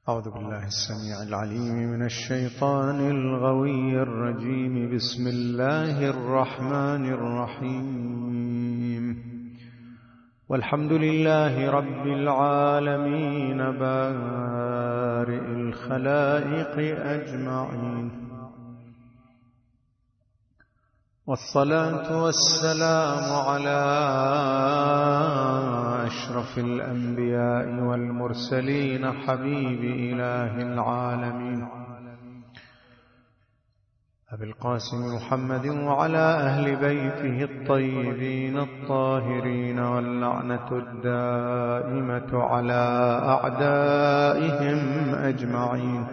أعوذ بالله السميع العليم من الشيطان الغوي الرجيم. بسم الله الرحمن الرحيم. والحمد لله رب العالمين بارئ الخلائق أجمعين، والصلاة والسلام على أشرف الأنبياء والمرسلين حبيب إله العالمين أبي القاسم محمد وعلى أهل بيته الطيبين الطاهرين، واللعنة الدائمة على أعدائهم أجمعين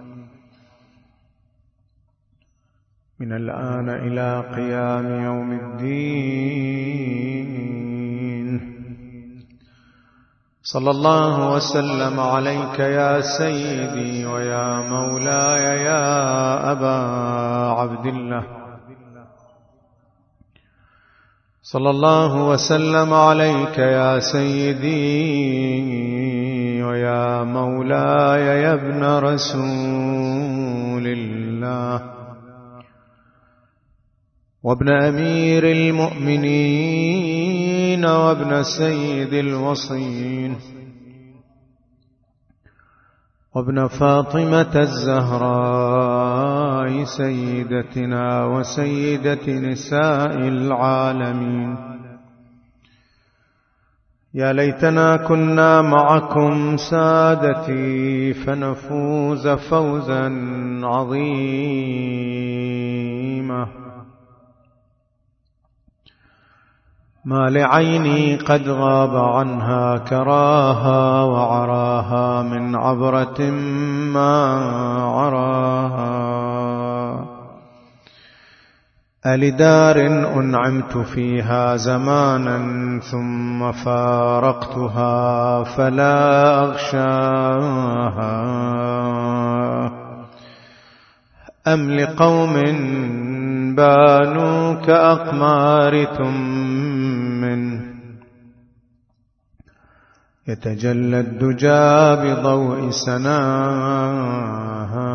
من الآن إلى قيام يوم الدين. صلى الله وسلم عليك يا سيدي ويا مولاي يا أبا عبد الله. صلى الله وسلم عليك يا سيدي ويا مولاي يا ابن رسول الله وابن أمير المؤمنين وابن سيد الوصين وابن فاطمة الزهراء سيدتنا وسيدة نساء العالمين. يا ليتنا كنا معكم سادتي فنفوز فوزا عظيما. ما لعيني قد غاب عنها كراها وعراها من عبرة ما عراها. ألدار أنعمت فيها زمانا ثم فارقتها فلا أغشاها، أم لقوم بانوا كأقمار تم يتجلى الدجى بضوء سناها،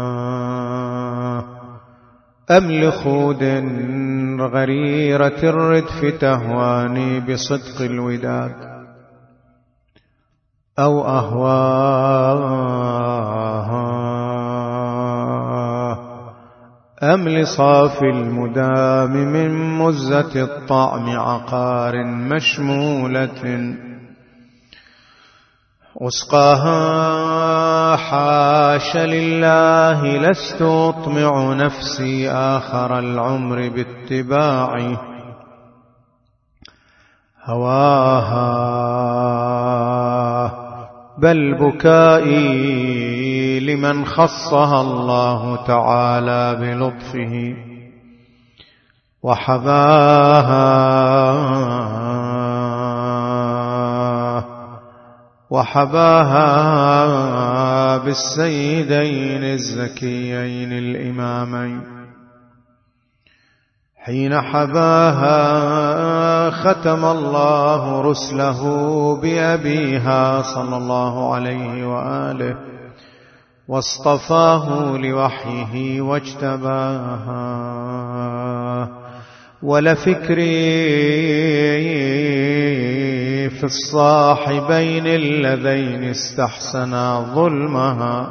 أم لخود غريرة الردف تهواني بصدق الوداد، أو أهواها، أم لصاف المدام من مزة الطعم عقار مشمولة أسقاها. حاش لله لست أطمع نفسي آخر العمر باتباع هواها، بل بكائي لمن خصها الله تعالى بلطفه وحباها بالسيدين الزكيين الإمامين. حين حباها ختم الله رسله بأبيها صلى الله عليه وآله، واصطفاه لوحيه واجتباها. ولفكري في الصاحبين اللذين استحسنا ظلمها،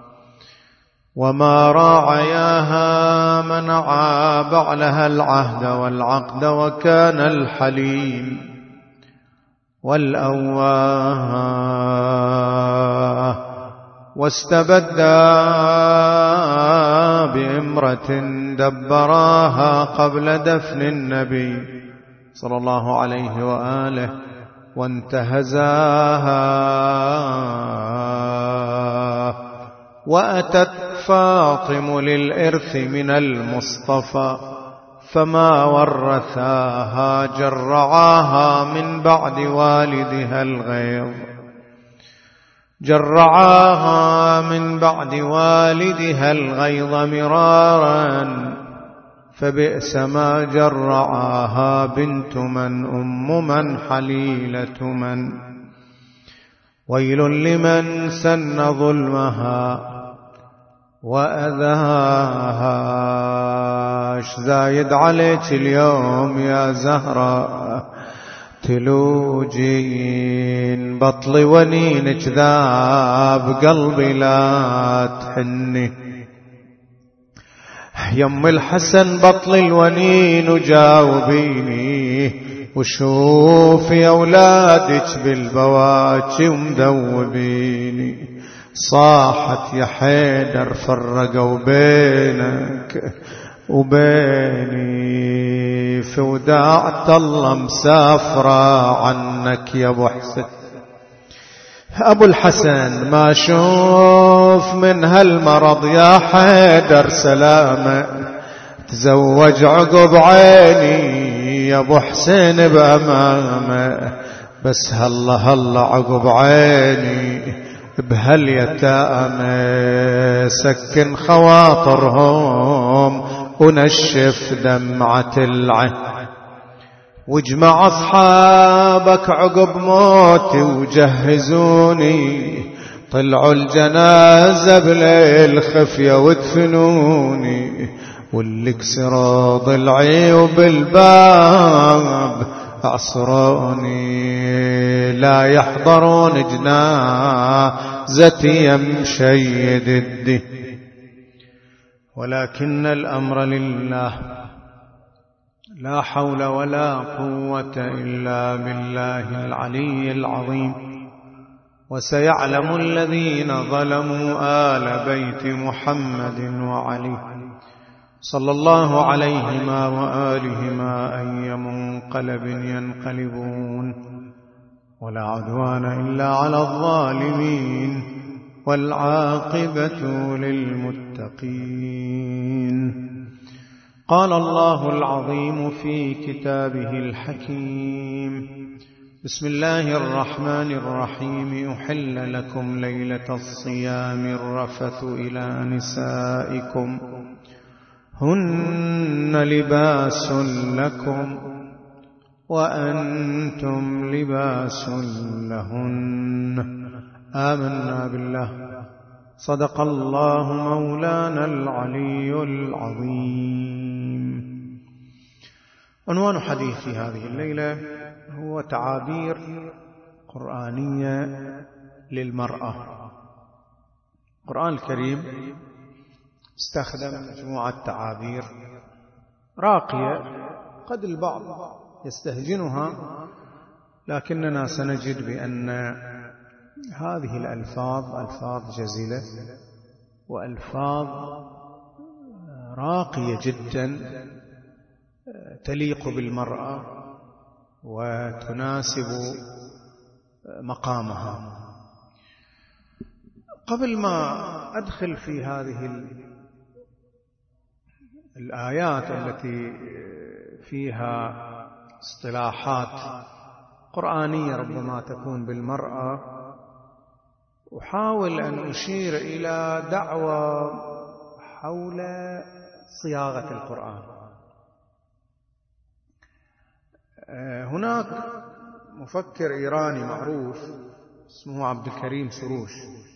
وما راعياها منعا بعلها العهد والعقد، وكان الحليم والأواه، واستبدى بإمرة دبراها قبل دفن النبي صلى الله عليه وآله، وانتهزاها. وأتت فاطم للإرث من المصطفى فما ورثاها، جرعاها من بعد والدها الغيظ، جرعاها من بعد والدها الغيظ مرارا، فبئس ما جرعاها بنت من أم من حليلة من. ويل لمن سن ظلمها وأذاها. اش زايد عليك اليوم يا زهرة تلوجين، بطلي ونينك ذاب قلبي لا تحني. يم الحسن بطلي الونين وجاوبيني، وشوفي أولادك بالبواكي ومذوبيني. صاحت يا حيدر فرقوا بينك وبيني، في وداعة الله مسافرة عنك يا ابو حسن. ابو الحسن ما شوف من هالمرض يا حيدر سلامة، تزوج عقب عيني يا ابو حسين بأمامه. بس هلا عقب عيني بهاليتامى، سكن خواطرهم ونشف دمعة العين. واجمع أصحابك عقب موتي وجهزوني، طلعوا الجنازة بليل خفية ودفنوني. واللي كسروا ضلعي وبالباب أعصروني، لا يحضرون جنازتي يمشيد الدين. ولكن الأمر لله، لا حول ولا قوة إلا بالله العلي العظيم. وسيعلم الذين ظلموا آل بيت محمد وعلي صلى الله عليهما وآلهما أي منقلب ينقلبون. ولا عدوان إلا على الظالمين، والعاقبة للمتقين. قال الله العظيم في كتابه الحكيم: بسم الله الرحمن الرحيم. أحل لكم ليلة الصيام الرفث إلى نسائكم هن لباس لكم وأنتم لباس لهن. آمنا بالله. صدق الله مولانا العلي العظيم. عنوان حديثي هذه الليلة هو تعابير قرآنية للمرأة. القرآن الكريم استخدم مجموعة تعابير راقية، قد البعض يستهجنها، لكننا سنجد بأن هذه الألفاظ ألفاظ جزلة وألفاظ راقية جدا تليق بالمرأة وتناسب مقامها. قبل ما أدخل في هذه الآيات التي فيها اصطلاحات قرآنية ربما تكون بالمرأة، أحاول أن أشير إلى دعوة حول صياغة القرآن. هناك مفكر إيراني معروف اسمه عبد الكريم سروش،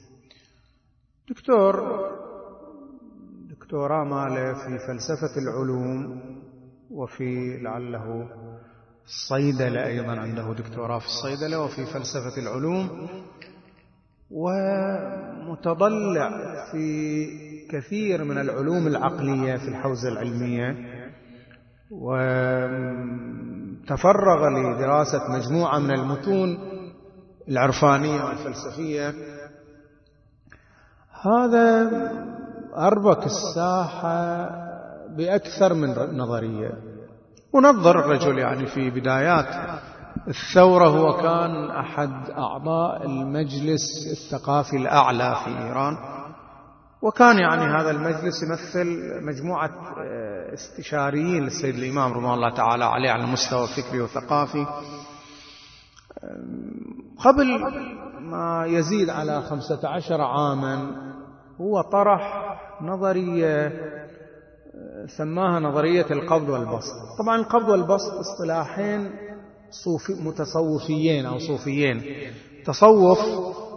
دكتوراه ماله في فلسفة العلوم وفي لعله الصيدلة، أيضا عنده دكتوراه في الصيدلة وفي فلسفة العلوم، ومتضلع في كثير من العلوم العقلية في الحوزة العلمية، وتفرغ لدراسة مجموعة من المتون العرفانية والفلسفية. هذا أربك الساحة بأكثر من نظرية. ونظر الرجل يعني في بدايات الثورة، هو كان أحد أعضاء المجلس الثقافي الأعلى في إيران، وكان يعني هذا المجلس يمثل مجموعة استشاريين للسيد الإمام رضوان الله تعالى عليه على المستوى الفكري والثقافي. قبل ما يزيد على 15 عاما هو طرح نظرية سماها نظرية القبض والبسط. طبعا القبض والبسط اصطلاحين متصوفيين أو صوفيين. تصوف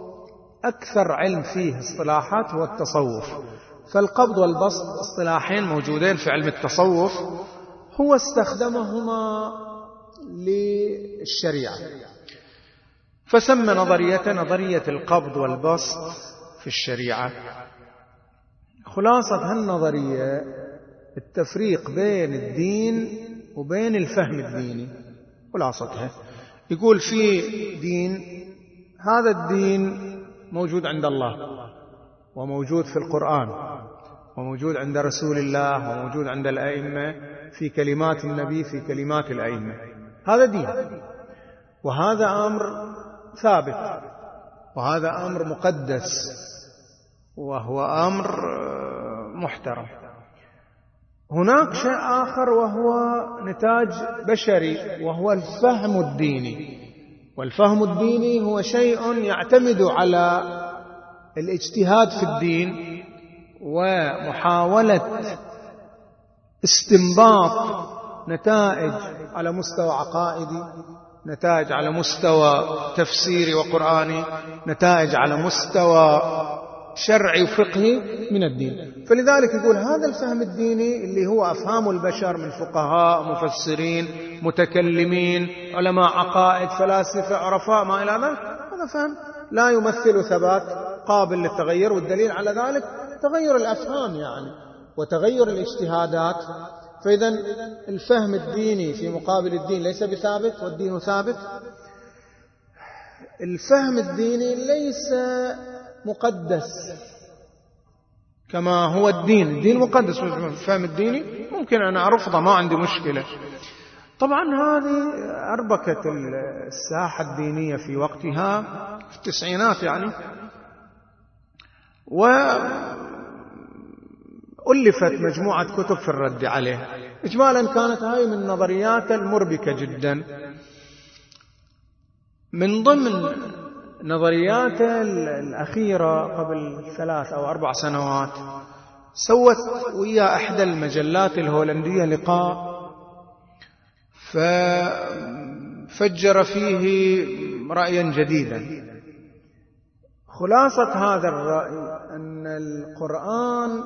أكثر علم فيه اصطلاحات هو التصوف، فالقبض والبسط اصطلاحين موجودين في علم التصوف، هو استخدمهما للشريعة، فسمى نظرية القبض والبسط في الشريعة. خلاصة هالنظرية التفريق بين الدين وبين الفهم الديني. خلاصتها يقول في دين، هذا الدين موجود عند الله وموجود في القرآن وموجود عند رسول الله وموجود عند الأئمة، في كلمات النبي، في كلمات الأئمة، هذا دين، وهذا أمر ثابت، وهذا أمر مقدس، وهو أمر محترم. هناك شيء آخر وهو نتاج بشري، وهو الفهم الديني، والفهم الديني هو شيء يعتمد على الاجتهاد في الدين ومحاولة استنباط نتائج على مستوى عقائدي، نتائج على مستوى تفسيري وقرآني، نتائج على مستوى شرعي وفقهي من الدين. فلذلك يقول هذا الفهم الديني اللي هو أفهام البشر من فقهاء، مفسرين، متكلمين، علماء عقائد، فلاسفة، عرفاء، ما إلى ذلك، هذا فهم لا يمثل ثبات، قابل للتغير، والدليل على ذلك تغير الأفهام يعني وتغير الاجتهادات. فإذا الفهم الديني في مقابل الدين ليس بثابت والدين ثابت. الفهم الديني ليس مقدس كما هو الدين، الدين مقدس، الفهم الديني ممكن أنا أرفضه، ما عندي مشكلة. طبعا هذه أربكت الساحة الدينية في وقتها في التسعينات يعني، وألفت مجموعة كتب في الرد عليه. إجمالا كانت هاي من النظريات المربكة جدا. من ضمن نظرياته الأخيرة قبل 3 أو 4 سنوات سوت ويا إحدى المجلات الهولندية لقاء، ففجر فيه رأيا جديدا. خلاصة هذا الرأي أن القرآن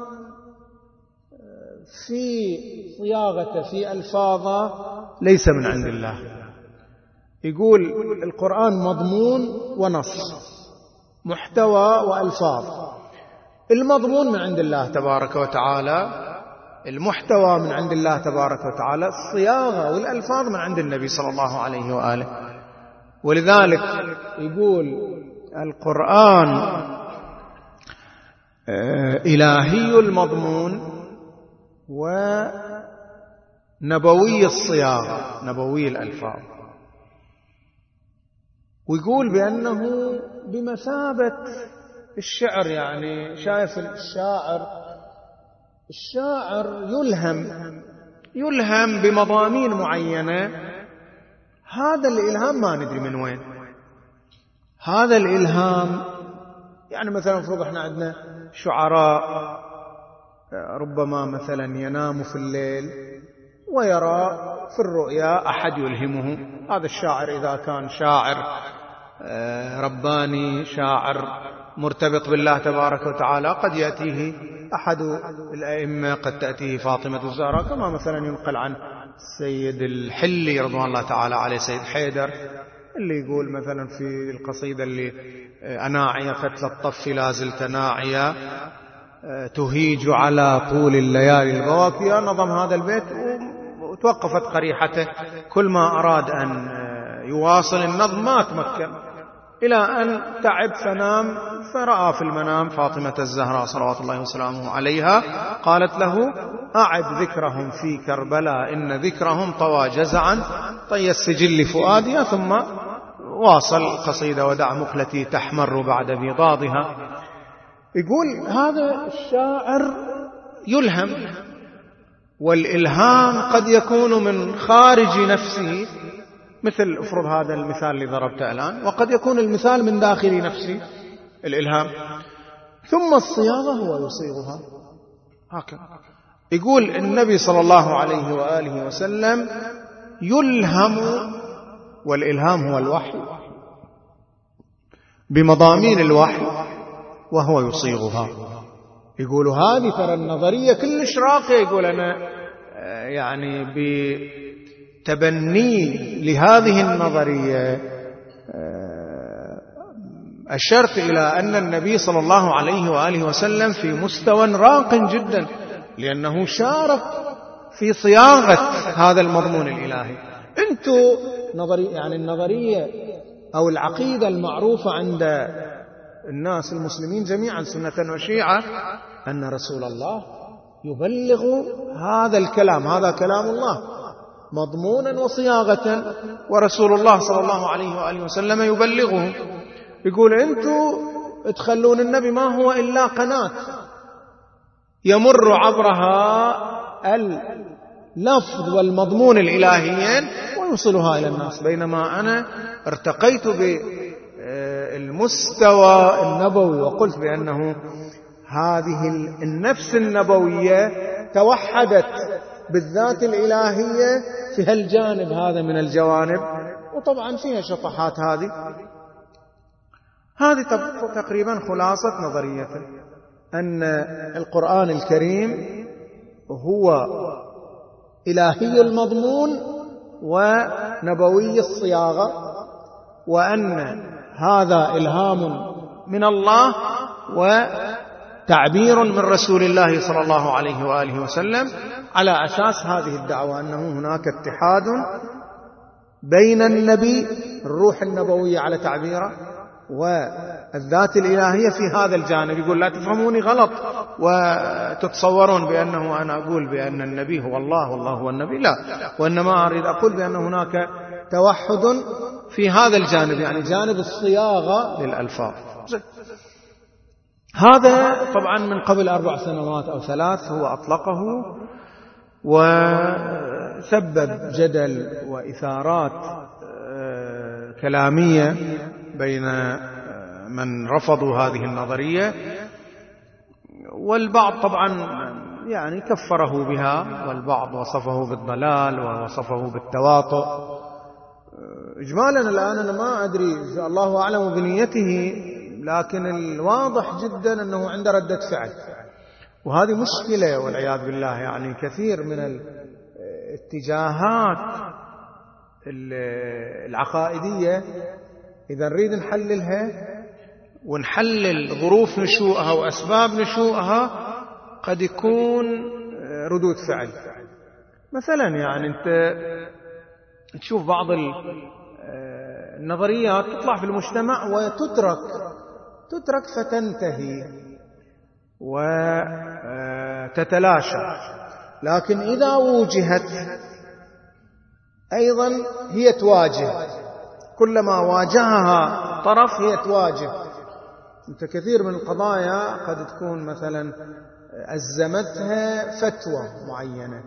في صياغته، في ألفاظه، ليس من عند الله. يقول القرآن مضمون ونص، محتوى وألفاظ. المضمون من عند الله تبارك وتعالى، المحتوى من عند الله تبارك وتعالى، الصياغة والألفاظ من عند النبي صلى الله عليه وآله. ولذلك يقول القرآن إلهي المضمون ونبوي الصياغة، نبوي الألفاظ. ويقول بأنه بمثابة الشعر، يعني شايف الشاعر يلهم بمضامين معينة، هذا الإلهام ما ندري من وين. هذا الإلهام يعني مثلا مفروض احنا عندنا شعراء ربما مثلا ينام في الليل ويرى في الرؤيا أحد يلهمه. هذا الشاعر إذا كان شاعر رباني، شاعر مرتبط بالله تبارك وتعالى، قد يأتيه أحد الأئمة، قد تأتيه فاطمة الزهراء، كما مثلا ينقل عن السيد الحلي رضوان الله تعالى عليه، سيد حيدر، اللي يقول مثلا في القصيدة اللي أناعية فتل الطف لا زلت ناعية تهيج على طول الليالي البواكية، نظم هذا البيت وتوقفت قريحته. كل ما أراد أن يواصل النظم ما تمكن، إلى أن تعب فنام، فرأى في المنام فاطمة الزهراء صلوات الله وسلامه عليها قالت له أعد ذكرهم في كربلاء إن ذكرهم طوى جزعا طي السجل فؤادها. ثم واصل القصيدة ودع مقلتي تحمر بعد بيضاضها. يقول هذا الشاعر يلهم، والإلهام قد يكون من خارج نفسه، مثل افرض هذا المثال اللي ضربته الآن، وقد يكون المثال من داخل نفسه الإلهام، ثم الصياغة هو يصيغها هكذا. يقول النبي صلى الله عليه وآله وسلم يلهم، والإلهام هو الوحي، بمضامين الوحي وهو يصيغها. يقول هذه ترى النظرية كلش راقية. يقول أنا يعني بتبني لهذه النظرية أشرت إلى أن النبي صلى الله عليه وآله وسلم في مستوى راق جدا، لأنه شارك في صياغة هذا المضمون الإلهي. أنتم يعني النظرية أو العقيدة المعروفة عند الناس المسلمين جميعا سنة وشيعة أن رسول الله يبلغ هذا الكلام، هذا كلام الله مضمونا وصياغة، ورسول الله صلى الله عليه وآله وسلم يبلغه. يقول أنتم تخلون النبي ما هو إلا قناة يمر عبرها اللفظ والمضمون الإلهيين ويوصلها إلى الناس، بينما أنا ارتقيت بالمستوى النبوي وقلت بأنه هذه النفس النبوية توحدت بالذات الإلهية في هالجانب هذا من الجوانب، وطبعا فيها شطحات. هذه تقريبا خلاصة نظريته، أن القرآن الكريم هو إلهي المضمون ونبوي الصياغة، وأن هذا إلهام من الله وتعبير من رسول الله صلى الله عليه وآله وسلم، على أساس هذه الدعوة أنه هناك اتحاد بين النبي الروح النبوية على تعبيره والذات الإلهية في هذا الجانب. يقول لا تفهموني غلط وتتصورون بأنه أنا أقول بأن النبي هو الله والله هو النبي، لا، وإنما أريد أقول بأن هناك توحد في هذا الجانب، يعني جانب الصياغة للألفاظ. هذا طبعا من قبل 4 سنوات أو 3 هو أطلقه، وسبب جدل وإثارات كلامية بين من رفضوا هذه النظرية، والبعض طبعا يعني كفره بها، والبعض وصفه بالضلال ووصفه بالتواطؤ. إجمالا الآن أنا ما أدري، الله أعلم بنيته، لكن الواضح جدا أنه عنده ردة فعل، وهذه مشكلة والعياذ بالله. يعني كثير من الاتجاهات العقائدية إذا نريد نحللها ونحلل ظروف نشوءها وأسباب نشوءها قد يكون ردود فعل. مثلا يعني أنت تشوف بعض النظريات تطلع في المجتمع وتترك فتنتهي وتتلاشى، لكن إذا وجهت أيضا هي تواجه، كلما واجهها طرف هي تواجه. أنت كثير من القضايا قد تكون مثلا أزمتها فتوى معينة،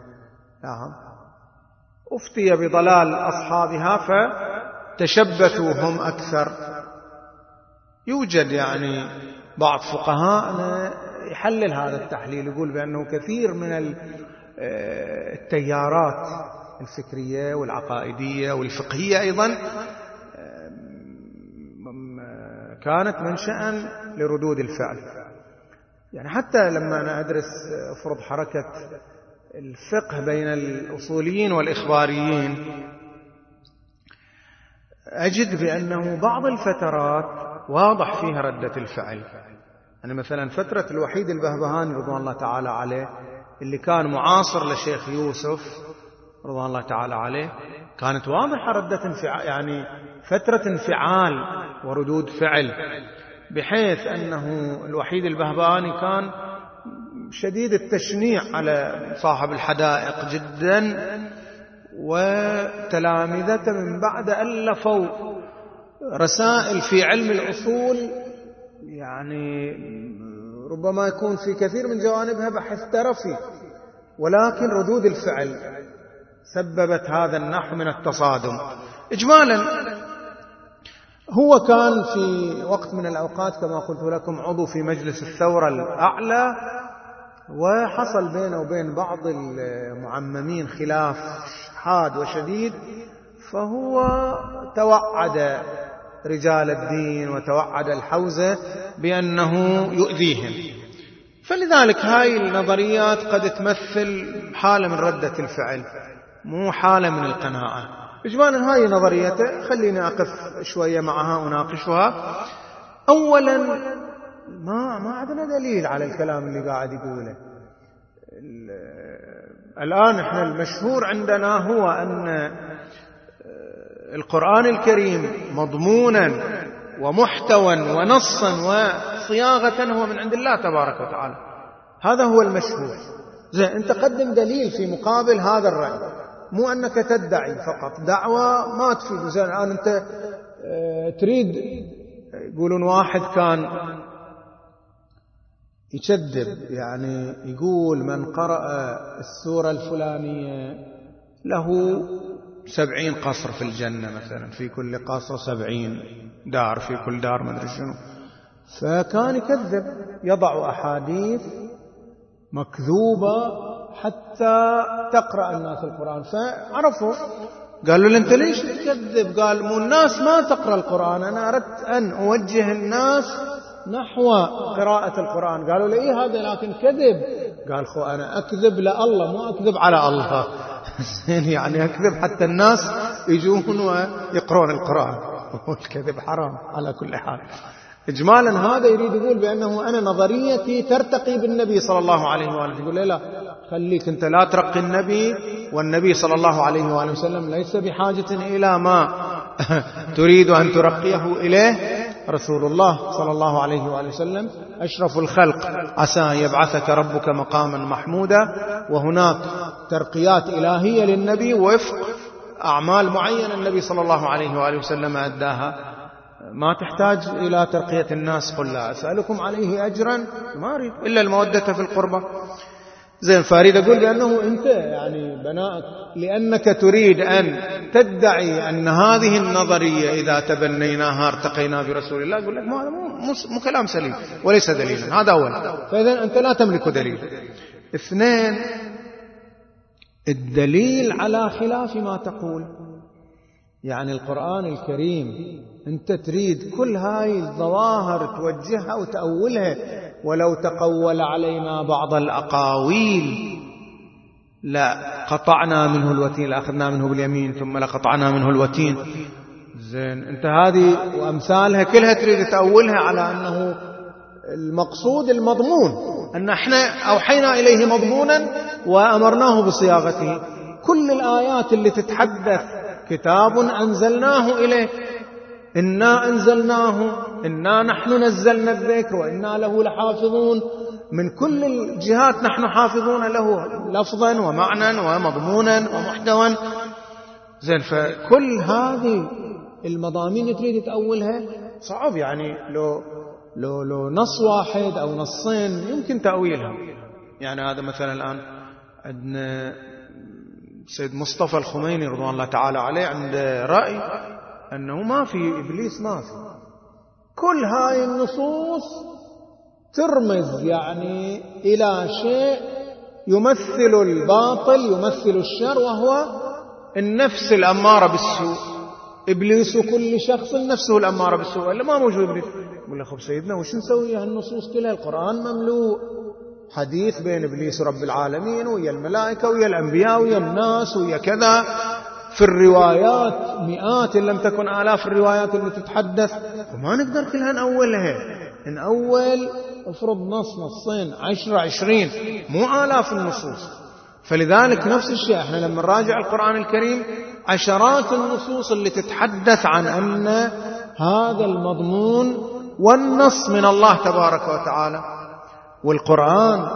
أفتي بضلال أصحابها فتشبثوا هم أكثر. يوجد يعني بعض فقهاءنا يحلل هذا التحليل، يقول بأنه كثير من التيارات الفكرية والعقائدية والفقهية أيضا كانت منشأ لردود الفعل. يعني حتى لما أنا أدرس أفرض حركة الفقه بين الأصوليين والإخباريين، أجد بأنه بعض الفترات واضح فيها ردة الفعل. يعني مثلا فترة الوحيد البهبهاني رضوان الله تعالى عليه، اللي كان معاصر لشيخ يوسف رضوان الله تعالى عليه، كانت واضحة ردة انفعال، يعني فترة انفعال وردود فعل، بحيث أنه الوحيد البهبهاني كان شديد التشنيع على صاحب الحدائق جدا، وتلامذته من بعد ألفوا رسائل في علم الأصول، يعني ربما يكون في كثير من جوانبها بحث ترفي، ولكن ردود الفعل سببت هذا النحو من التصادم. إجمالا هو كان في وقت من الأوقات كما قلت لكم عضو في مجلس الثورة الأعلى، وحصل بينه وبين بعض المعممين خلاف حاد وشديد، فهو توعد رجال الدين وتوعد الحوزة بأنه يؤذيهم. فلذلك هاي النظريات قد تمثل حالة من ردة الفعل، مو حالة من القناعة. إجمالا هاي نظريته، خليني أقف شوية معها أناقشها. أولا ما عندنا دليل على الكلام اللي قاعد يقوله. الآن احنا المشهور عندنا هو أن القرآن الكريم مضمونا ومحتوى ونصا وصياغة هو من عند الله تبارك وتعالى، هذا هو المشهور. زين، انت قدم دليل في مقابل هذا الرأي، مو أنك تدعي فقط، دعوة ما تفيد. زين، الآن انت تريد، يقولون واحد كان يكذب، يعني يقول من قرأ السورة الفلانية له 70 قصر في الجنة مثلا، في كل قصر 70 دار، في كل دار ما أدري شنو. فكان يكذب، يضع أحاديث مكذوبة حتى تقرأ الناس القرآن. فعرفوا، قالوا له أنت ليش تكذب؟ قال مو الناس ما تقرأ القرآن، أنا أردت أن أوجه الناس نحو قراءة القرآن. قالوا لي إيه هذا لكن كذب. قال خو أنا أكذب لله، مو أكذب على الله. يعني أكذب حتى الناس يجون ويقرون القرآن، والكذب حرام على كل حال. إجمالا هذا يريد يقول بأنه أنا نظريتي ترتقي بالنبي صلى الله عليه وآله. يقول لا، خليك أنت لا ترقي النبي، والنبي صلى الله عليه وآله وسلم ليس بحاجة إلى ما تريد أن ترقيه إليه. رسول الله صلى الله عليه وآله وسلم أشرف الخلق، عسى يبعثك ربك مقاما محمودا. وهناك ترقيات إلهية للنبي وفق أعمال معينة النبي صلى الله عليه وآله وسلم أداها، ما تحتاج إلى ترقية الناس. قل لا أسألكم عليه أجرا، ما أريد إلا المودة في القربة. زين، فاريد أقول بأنه أنت يعني بناءك لأنك تريد أن تدعي أن هذه النظرية إذا تبنيناها ارتقينا برسول الله، أقول لك مو كلام سليم وليس دليلا. هذا أول. فإذا أنت لا تملك دليل. اثنين، الدليل على خلاف ما تقول. يعني القرآن الكريم أنت تريد كل هاي الظواهر توجهها وتأولها، ولو تقول علينا بعض الأقاويل لا قطعنا منه الوتين، لأخذنا منه باليمين ثم لقطعنا منه الوتين. زين، أنت هذه وأمثالها كلها تريد تأولها على أنه المقصود المضمون، أن احنا أوحينا إليه مضمونا وأمرناه بصياغته. كل الآيات اللي تتحدث كتاب أنزلناه إليه، إنا أنزلناه، إنا نحن نزلنا الذكر وإنا له لحافظون. من كل الجهات نحن حافظون له لفظا ومعنى ومضمونا ومحتوى. زين، فكل هذه المضامين تريد تأولها صعب. يعني لو نص واحد أو نصين يمكن تأويلها. يعني هذا مثلا الآن عندنا سيد مصطفى الخميني رضوان الله تعالى عليه عنده رأي أنه ما في إبليس، ما في. كل هاي النصوص ترمز يعني إلى شيء يمثل الباطل، يمثل الشر، وهو النفس الأمارة بالسوء. إبليس كل شخص نفسه الأمارة بالسوء، إلا ما موجود إبليس. يقول له خب سيدنا وش نسوي هالنصوص كلها؟ القرآن مملوء حديث بين إبليس رب العالمين ويا الملائكة ويا الأنبياء ويا الناس ويا كذا. في الروايات مئات إن لم تكن آلاف الروايات اللي تتحدث، وما نقدر كلها نأولها. نأول افرض نص نصين 10 20، مو آلاف النصوص. فلذلك نفس الشيء احنا لما نراجع القرآن الكريم عشرات النصوص اللي تتحدث عن أن هذا المضمون والنص من الله تبارك وتعالى. والقرآن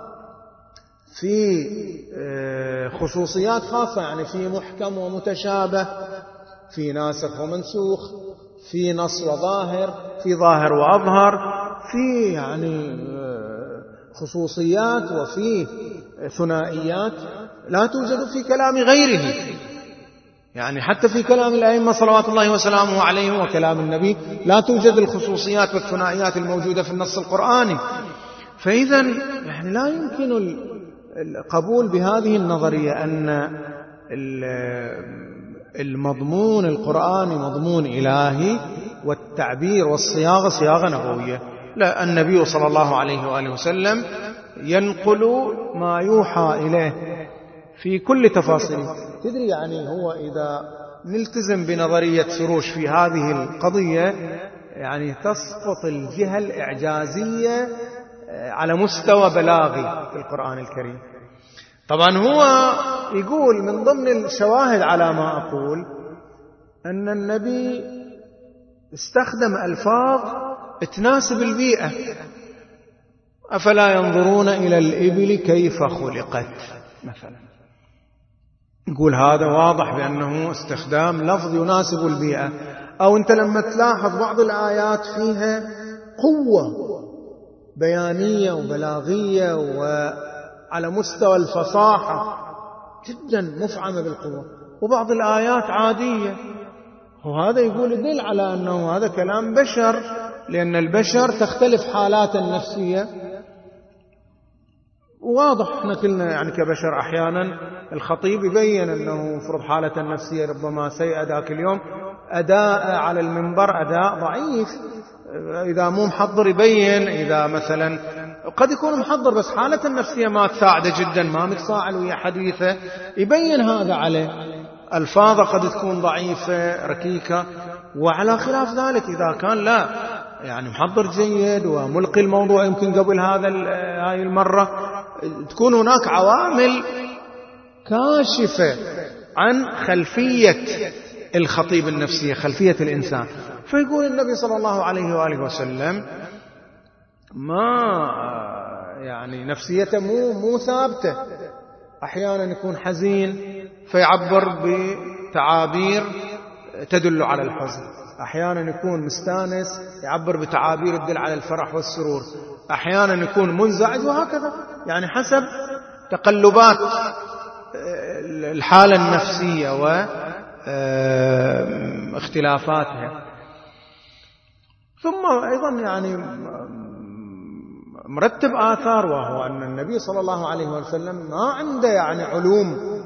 في خصوصيات خاصة، يعني في محكم ومتشابه، في ناسخ ومنسوخ، في نص وظاهر، في ظاهر وأظهر، في يعني خصوصيات وفي ثنائيات لا توجد في كلام غيره. يعني حتى في كلام الأئمة صلوات الله وسلامه عليهم وكلام النبي لا توجد الخصوصيات والثنائيات الموجودة في النص القرآني. فإذا يعني لا يمكن القبول بهذه النظرية أن المضمون القرآني مضمون إلهي والتعبير والصياغة صياغة نبوية. لا، النبي صلى الله عليه وآله وسلم ينقل ما يوحى إليه في كل تفاصيله. تدري يعني هو إذا نلتزم بنظرية سروش في هذه القضية يعني تسقط الجهة الإعجازية على مستوى بلاغي في القرآن الكريم. طبعا هو يقول من ضمن الشواهد على ما أقول أن النبي استخدم ألفاظ تناسب البيئة. أفلا ينظرون إلى الإبل كيف خلقت مثلا، يقول هذا واضح بأنه استخدام لفظ يناسب البيئة. أو أنت لما تلاحظ بعض الآيات فيها قوة بيانية وبلاغية وعلى مستوى الفصاحة جدا مفعمة بالقوة، وبعض الآيات عادية، وهذا يقول يدل على أنه هذا كلام بشر، لأن البشر تختلف حالات النفسية. واضح احنا كلنا يعني كبشر أحيانا الخطيب يبين أنه فرض حالة النفسية ربما سيئة ذاك اليوم، أداء على المنبر أداء ضعيف، إذا مو محضر يبين، إذا مثلا قد يكون محضر بس حالة النفسية ما تساعده جدا، ما متفاعل ويا حديثه، يبين هذا عليه. ألفاظه قد تكون ضعيفة ركيكة، وعلى خلاف ذلك إذا كان لا يعني محضر جيد وملقي الموضوع يمكن قبل هاي المرة، تكون هناك عوامل كاشفة عن خلفية الخطيب النفسية، خلفية الإنسان. فيقول النبي صلى الله عليه وآله وسلم ما يعني نفسيته مو ثابتة، أحيانا يكون حزين فيعبر بتعابير تدل على الحزن، أحيانا يكون مستانس يعبر بتعابير تدل على الفرح والسرور، أحيانا يكون منزعج، وهكذا يعني حسب تقلبات الحالة النفسية واختلافاتها. ثم أيضا يعني مرتب آثار، وهو أن النبي صلى الله عليه وسلم ما عنده يعني علوم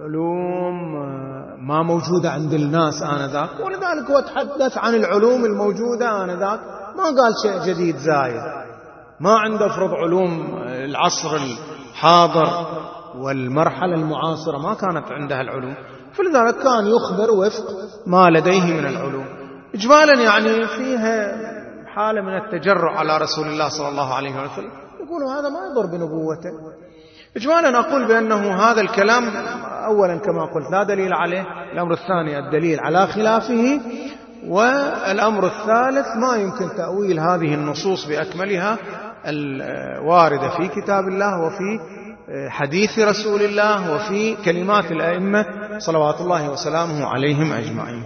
ما موجودة عند الناس آنذاك، ولذلك هو تحدث عن العلوم الموجودة آنذاك، ما قال شيء جديد زايد، ما عنده فرض علوم العصر الحاضر والمرحلة المعاصرة ما كانت عندها العلوم، فلذلك كان يخبر وفق ما لديه من العلوم. إجمالا يعني فيها حالة من التجرع على رسول الله صلى الله عليه وسلم، يقولوا هذا ما يضر بنبوته. إجمالا أقول بأنه هذا الكلام أولا كما قلت لا دليل عليه، الأمر الثاني الدليل على خلافه، والأمر الثالث ما يمكن تأويل هذه النصوص بأكملها الواردة في كتاب الله وفي حديث رسول الله وفي كلمات الأئمة صلوات الله وسلامه عليهم أجمعين.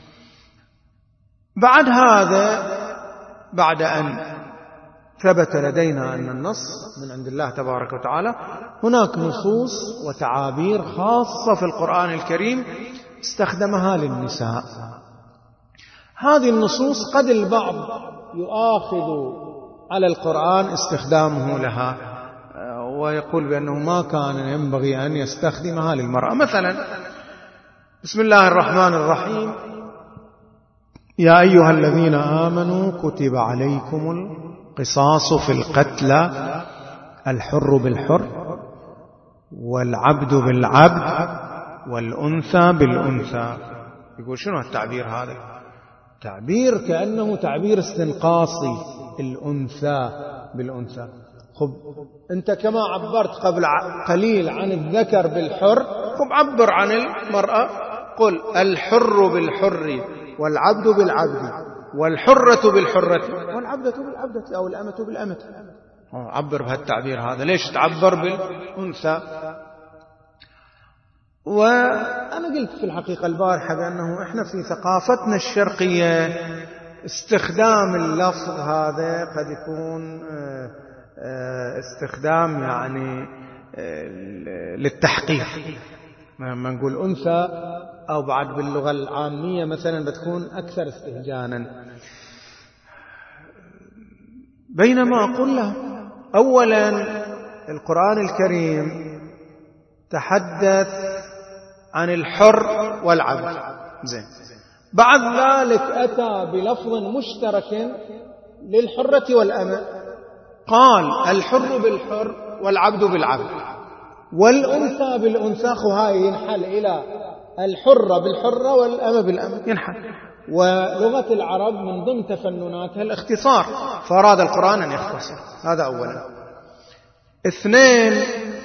بعد هذا، بعد أن ثبت لدينا أن النص من عند الله تبارك وتعالى، هناك نصوص وتعابير خاصة في القرآن الكريم استخدمها للنساء. هذه النصوص قد البعض يؤاخذ على القرآن استخدامه لها ويقول بأنه ما كان ينبغي أن يستخدمها للمرأة. مثلا بسم الله الرحمن الرحيم: يا أيها الذين آمنوا كتب عليكم القصاص في القتلى، الحر بالحر والعبد بالعبد والأنثى بالأنثى. يقول شنو التعبير هذا؟ تعبير كأنه تعبير استنقاصي، الأنثى بالأنثى. خب أنت كما عبرت قبل قليل عن الذكر بالحر، خب عبر عن المرأة، قل الحر بالحر والعبد بالعبد والحرة بالحرة والعبدة بالعبدة أو الأمة بالأمة. عبر بهالتعبير هذا. ليش تعبر بالأنثى؟ وأنا قلت في الحقيقة البارحة بأنه إحنا في ثقافتنا الشرقية استخدام اللفظ هذا قد يكون استخدام يعني للتحقيق. لما نقول أنثى أو بعد باللغة العامية مثلا بتكون أكثر استهجانا، بينما أقول له أولا القرآن الكريم تحدث عن الحر والعبد، زين، بعد ذلك أتى بلفظ مشترك للحرة والأمة، قال الحر بالحر والعبد بالعبد، والأنثى بالأنثى، هاي ينحل إلى الحرة بالحرة والأمة بالأمة ينحل. ولغة العرب من ضمن تفنناتها الاختصار، فأراد القرآن أن يختصر. هذا أولا. اثنين،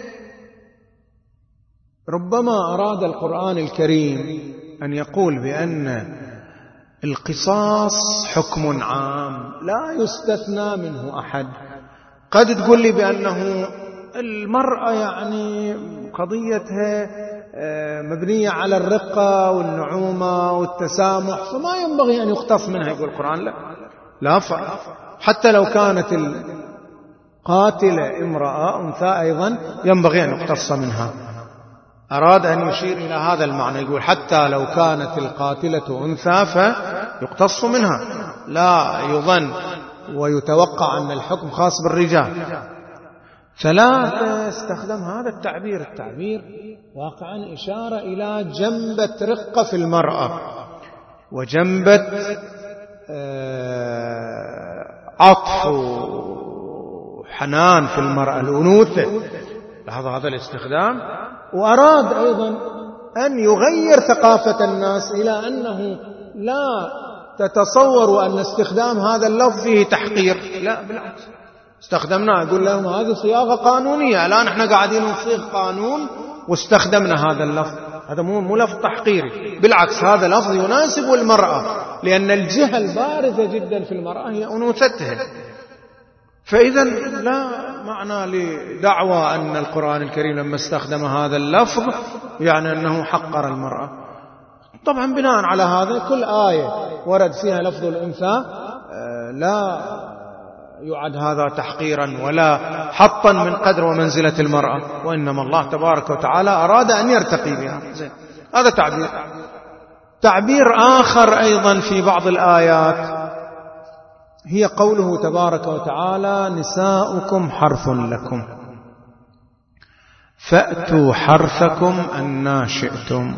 ربما أراد القرآن الكريم أن يقول بأن القصاص حكم عام لا يستثنى منه أحد. قد تقول لي بأنه المرأة يعني قضيتها مبنية على الرقة والنعومة والتسامح، فما ينبغي أن يختص منها. يقول القرآن لا فرق، حتى لو كانت القاتلة امرأة أنثى أيضا ينبغي أن يختص منها. أراد أن يشير إلى هذا المعنى، يقول حتى لو كانت القاتلة أنثى فيقتص منها، لا يظن ويتوقع أن الحكم خاص بالرجال. ثلاثة، استخدم هذا التعبير واقعا إشارة إلى جنبة رقة في المرأة وجنبة عطف وحنان في المرأة، الأنوثة. لاحظوا هذا الاستخدام. وأراد أيضا أن يغير ثقافة الناس إلى أنه لا تتصوروا أن استخدام هذا اللفظ فيه تحقير، لا بالعكس، استخدمناه. يقول لهم هذه صياغة قانونية، الآن احنا قاعدين نصيغ قانون واستخدمنا هذا اللفظ، هذا مو لفظ تحقيري، بالعكس هذا لفظ يناسب المرأة، لأن الجهة البارزة جدا في المرأة هي أنوثتها. فإذا لا معنى لدعوى أن القرآن الكريم لما استخدم هذا اللفظ يعني أنه حقر المرأة. طبعا بناء على هذا كل آية ورد فيها لفظ الأنثى لا يعد هذا تحقيرا ولا حطا من قدر ومنزلة المرأة، وإنما الله تبارك وتعالى أراد أن يرتقي بها. هذا تعبير آخر أيضا في بعض الآيات هي قوله تبارك وتعالى نساؤكم حرث لكم فأتوا حرثكم أنى شئتم.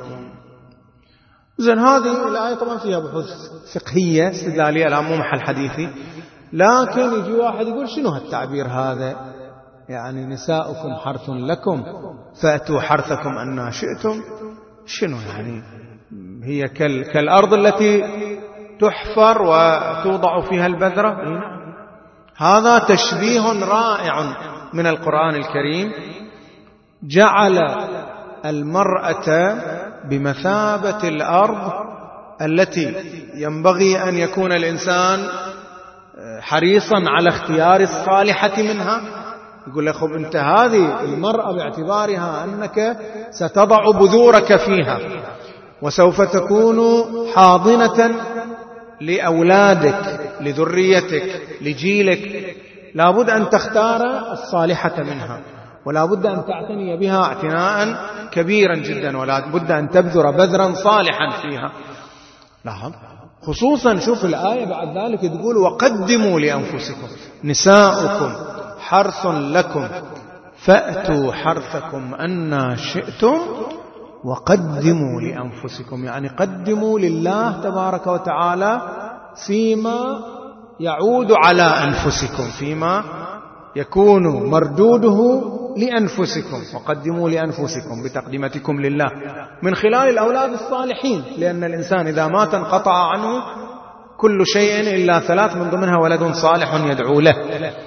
هذه الآية طبعا فيها بحوث فقهية استدلالية، الآن مو محل حديثي، لكن يجي واحد يقول شنو هالتعبير هذا؟ يعني نساؤكم حرث لكم فأتوا حرثكم أنى شئتم، شنو يعني؟ هي كالأرض التي تحفر وتوضع فيها البذرة. هذا تشبيه رائع من القرآن الكريم، جعل المرأة بمثابة الأرض التي ينبغي أن يكون الإنسان حريصا على اختيار الصالحة منها. يقول لك خب أنت هذه المرأة باعتبارها أنك ستضع بذورك فيها وسوف تكون حاضنة لأولادك لذريتك لجيلك، لابد أن تختار الصالحة منها، ولا بد أن تعتني بها اعتناء كبيرا جدا، ولا بد أن تبذر بذرا صالحا فيها. لاحظ خصوصا شوف الآية بعد ذلك تقول وقدموا لأنفسكم نساؤكم حرث لكم فأتوا حرثكم أنى شئتم وقدموا لأنفسكم، يعني قدموا لله تبارك وتعالى فيما يعود على أنفسكم، فيما يكون مردوده لأنفسكم، وقدموا لأنفسكم بتقديمتكم لله من خلال الأولاد الصالحين، لأن الإنسان إذا مات انقطع عنه كل شيء إلا ثلاث، من ضمنها ولد صالح يدعو له.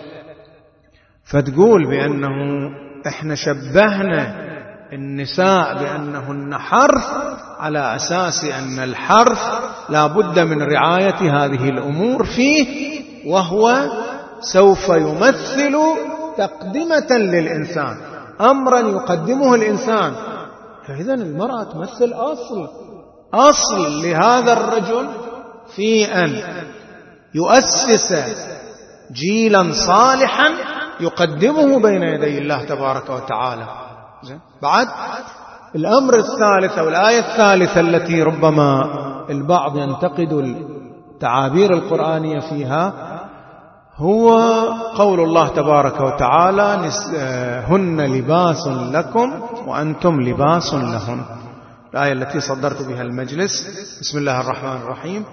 فتقول بأنه إحنا شبهنا النساء بأنهن حرث على أساس أن الحرث لا بد من رعاية هذه الأمور فيه، وهو سوف يمثل تقدمة للإنسان، أمرا يقدمه الإنسان. فإذن المرأة تمثل أصل لهذا الرجل في أن يؤسس جيلا صالحا يقدمه بين يدي الله تبارك وتعالى. بعد الأمر الثالث أو الآية الثالثة التي ربما البعض ينتقد التعابير القرآنية فيها هو قول الله تبارك وتعالى هن لباس لكم وأنتم لباس لهن. الآية التي صدرت بها المجلس: بسم الله الرحمن الرحيم: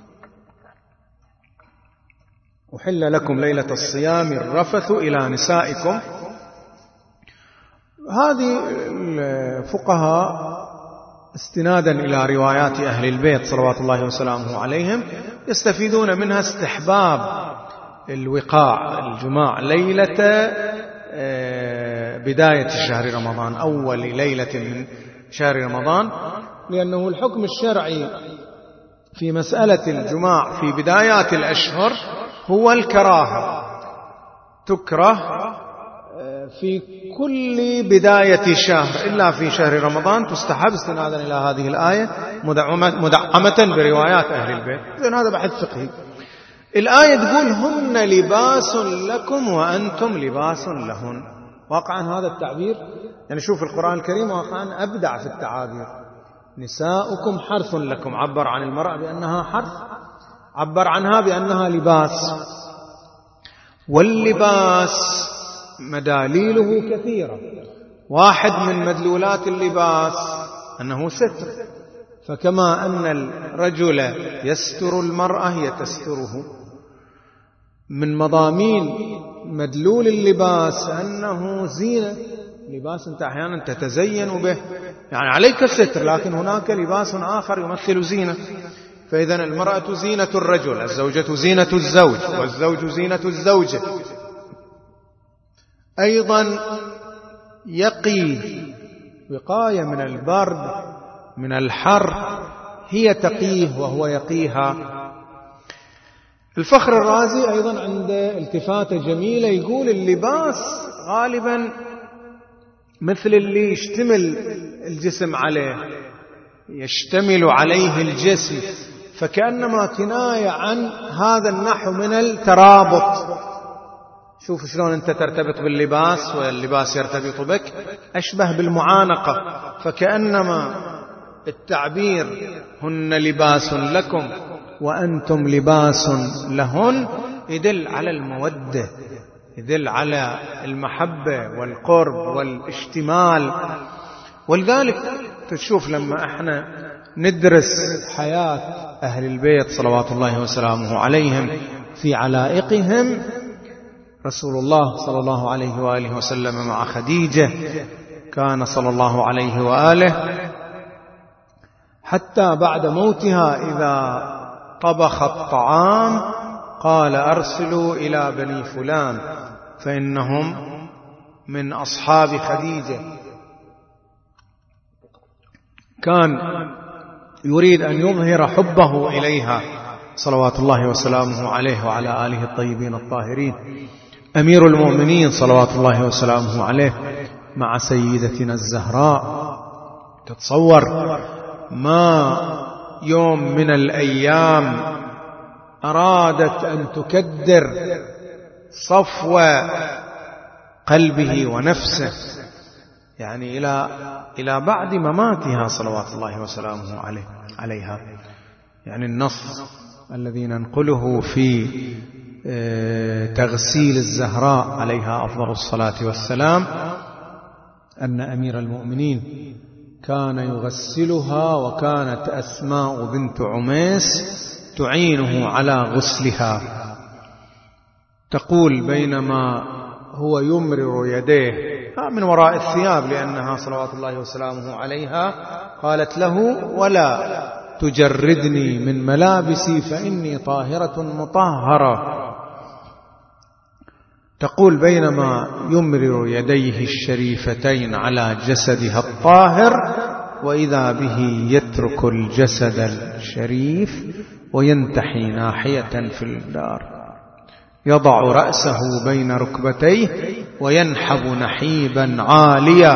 أحل لكم ليلة الصيام الرفث إلى نسائكم. هذه الفقهاء استنادا إلى روايات أهل البيت صلوات الله وسلامه عليهم يستفيدون منها استحباب الوقاع الجماع ليلة بداية شهر رمضان، أول ليلة من شهر رمضان، لأنه الحكم الشرعي في مسألة الجماع في بدايات الأشهر هو الكراهة، تكره في كل بداية شهر إلا في شهر رمضان تستحب، استنادا إلى هذه الآية مدعمة بروايات أهل البيت. إذن هذا بحث فقهي. الآية تقول: هن لباس لكم وأنتم لباس لهن. واقعا هذا التعبير، يعني شوف القرآن الكريم واقعا أبدع في التعابير. نساؤكم حرث لكم، عبر عن المرأة بأنها حرث، عبر عنها بأنها لباس. واللباس مداليله كثيرة، واحد من مدلولات اللباس أنه ستر، فكما أن الرجل يستر المرأة هي تستره. من مضامين مدلول اللباس أنه زينة، لباس أنت أحيانا تتزين به، يعني عليك الستر، لكن هناك لباس آخر يمثل زينة. فإذن المرأة زينة الرجل، الزوجة زينة الزوج، والزوج زينة الزوجة. أيضا يقي، وقاية من البرد من الحر، هي تقيه وهو يقيها. الفخر الرازي أيضا عند التفاتة جميلة يقول: اللباس غالبا مثل اللي يشتمل الجسم عليه، يشتمل عليه الجسم، فكأنما كناية عن هذا النحو من الترابط. شوف شلون أنت ترتبط باللباس واللباس يرتبط بك، أشبه بالمعانقة. فكأنما التعبير هن لباس لكم وأنتم لباس لهن يدل على المودة، يدل على المحبة والقرب والاشتمال. ولذلك تشوف لما احنا ندرس حياة أهل البيت صلوات الله وسلامه عليهم في علائقهم، رسول الله صلى الله عليه وآله وسلم مع خديجة كان صلى الله عليه وآله حتى بعد موتها إذا طبخ الطعام قال: أرسلوا إلى بني فلان فإنهم من أصحاب خديجة. كان يريد أن يظهر حبه إليها صلوات الله وسلامه عليه وعلى آله الطيبين الطاهرين. أمير المؤمنين صلوات الله وسلامه عليه مع سيدتنا الزهراء، تتصور ما يوم من الأيام أرادت أن تكدر صفو قلبه ونفسه، يعني إلى بعد مماتها صلوات الله وسلامه عليها. يعني النص الذي ننقله في تغسيل الزهراء عليها أفضل الصلاة والسلام أن أمير المؤمنين كان يغسلها، وكانت أسماء بنت عميس تعينه على غسلها. تقول: بينما هو يمرر يديه من وراء الثياب، لأنها صلوات الله وسلامه عليها قالت له: ولا تجردني من ملابسي فإني طاهرة مطهرة. تقول: بينما يمرر يديه الشريفتين على جسدها الطاهر وإذا به يترك الجسد الشريف وينتحي ناحية في الدار، يضع رأسه بين ركبتيه وينحب نحيبا عاليا.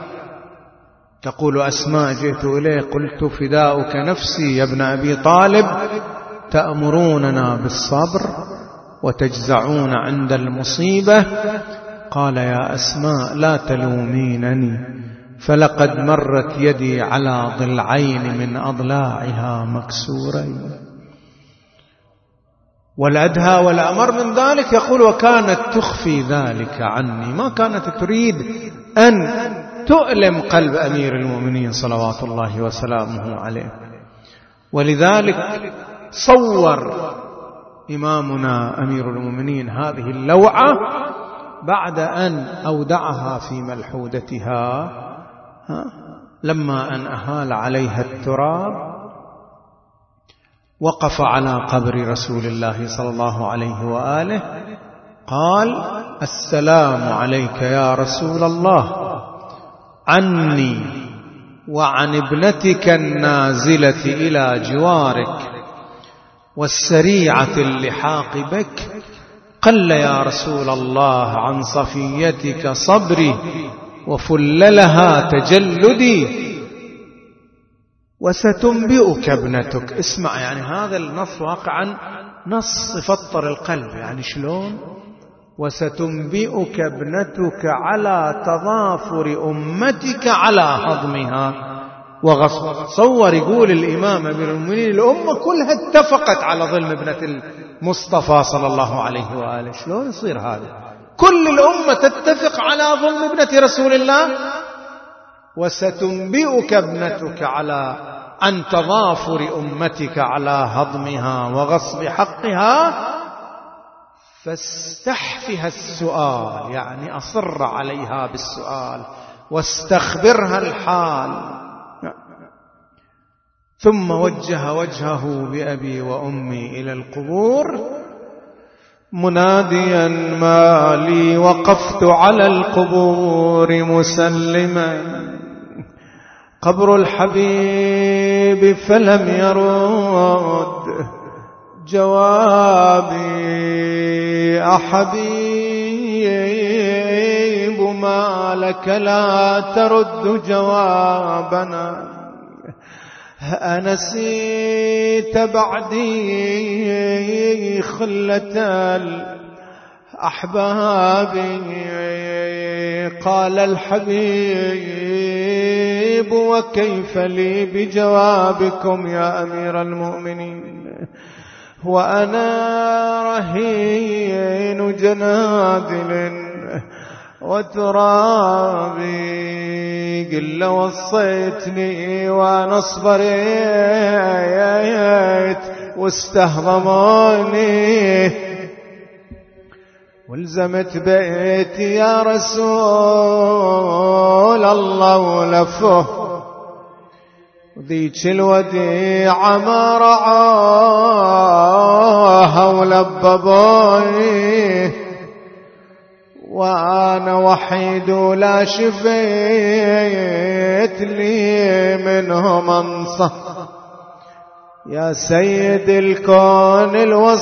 تقول أسماء: جئت إليه قلت: فداؤك نفسي يا ابن أبي طالب، تأمروننا بالصبر وتجزعون عند المصيبة. قال: يا أسماء لا تلومينني، فلقد مرت يدي على ضلعين من أضلاعها مكسورين. والأدهى والأمر من ذلك يقول: وكانت تخفي ذلك عني، ما كانت تريد أن تؤلم قلب أمير المؤمنين صلوات الله وسلامه عليه. ولذلك صور إمامنا أمير المؤمنين هذه اللوعة بعد أن أودعها في ملحودتها، لما أن أهال عليها التراب وقف على قبر رسول الله صلى الله عليه وآله قال: السلام عليك يا رسول الله، عني وعن ابنتك النازلة إلى جوارك والسريعة اللحاق بك. قل يا رسول الله عن صفيتك صبري وفللها تجلدي وستنبئك ابنتك. اسمع، يعني هذا النص واقعا نص يفطر القلب. يعني شلون؟ وستنبئك ابنتك على تضافر أمتك على هضمها وغصب. صور يقول الإمام أمير المؤمنين الأمة كلها اتفقت على ظلم ابنة المصطفى صلى الله عليه وآله. شلون يصير هذا؟ كل الأمة تتفق على ظلم ابنة رسول الله، وستنبئك ابنتك على عن تضافر أمتك على هضمها وغصب حقها، فاستحفها السؤال، يعني أصر عليها بالسؤال واستخبرها الحال. ثم وجه وجهه بأبي وأمي إلى القبور مناديا: ما لي وقفت على القبور مسلما قبر الحبيب فلم يرد جوابي أحبيب ما لك لا ترد جوابنا أنسيت بعدي خلة الأحباب. قال الحبيب: وكيف لي بجوابكم يا أمير المؤمنين وأنا رهين جنادل وترابي. قل وصيتني وأنا صبريت واستهضموني والزمت بيتي يا رسول الله ولفه ذيك الوديعة ما رعاها ولببوني وأنا وحيد لا شفيت لي منهم أنصح. يا سيد الكون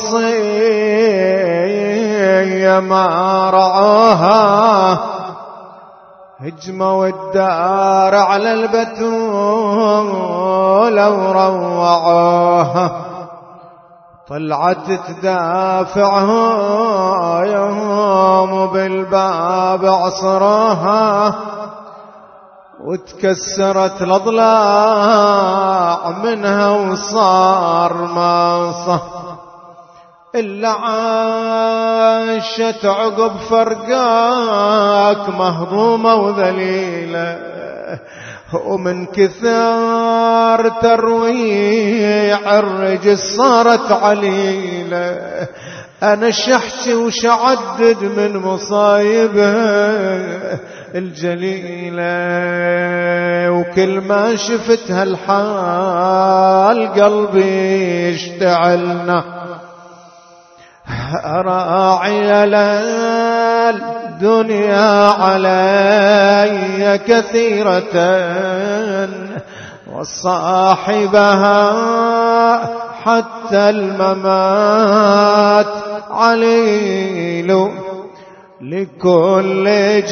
الوصية ما رعاها هجموا الدار على البتول وروعوها طلعت تدافعها يوم بالباب عصرها وتكسرت الأضلاع منها وصار ماصة إلا عاشت عقب فرقاك مهضومة وذليلة ومن كثار ترويع الرجل صارت عليلة. أنا شحتي وشعدد من مصايبها الجليلة وكل ما شفتها الحال قلبي يشتعلنا أراعي الدنيا علي كثيرة وصاحبها حتى الممات عليل لكل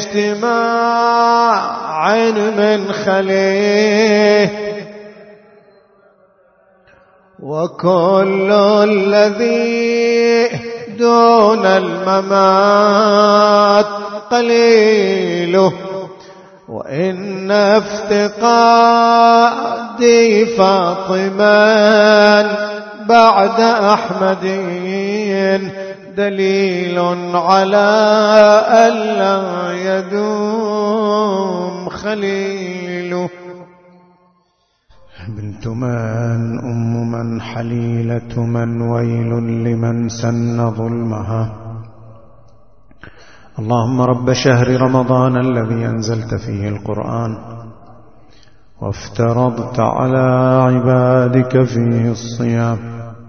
اجتماع من خليه وكل الذي دون الممات قليله وإن افتقادي فاطما بعد أحمد دليل على ألا يدوم خليله. بنت من أم من حليلة من ويل لمن سن ظلمها. اللهم رب شهر رمضان الذي أنزلت فيه القرآن وافترضت على عبادك فيه الصيام،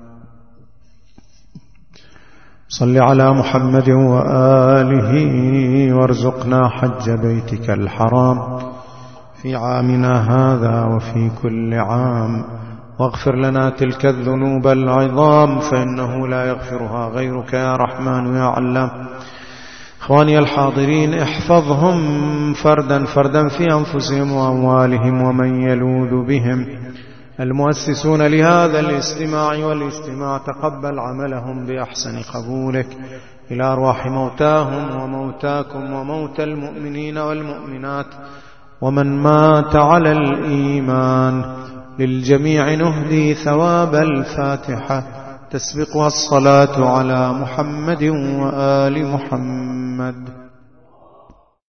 صل على محمد وآله وارزقنا حج بيتك الحرام في عامنا هذا وفي كل عام، واغفر لنا تلك الذنوب العظام فإنه لا يغفرها غيرك يا رحمن يا علام. إخواني الحاضرين، احفظهم فردا فردا في أنفسهم وأموالهم ومن يلوذ بهم. المؤسسون لهذا الاجتماع والاجتماع تقبل عملهم بأحسن قبولك، إلى أرواح موتاهم وموتاكم وموتى المؤمنين والمؤمنات ومن مات على الإيمان. للجميع نهدي ثواب الفاتحة تسبقها الصلاة على محمد وآل محمد.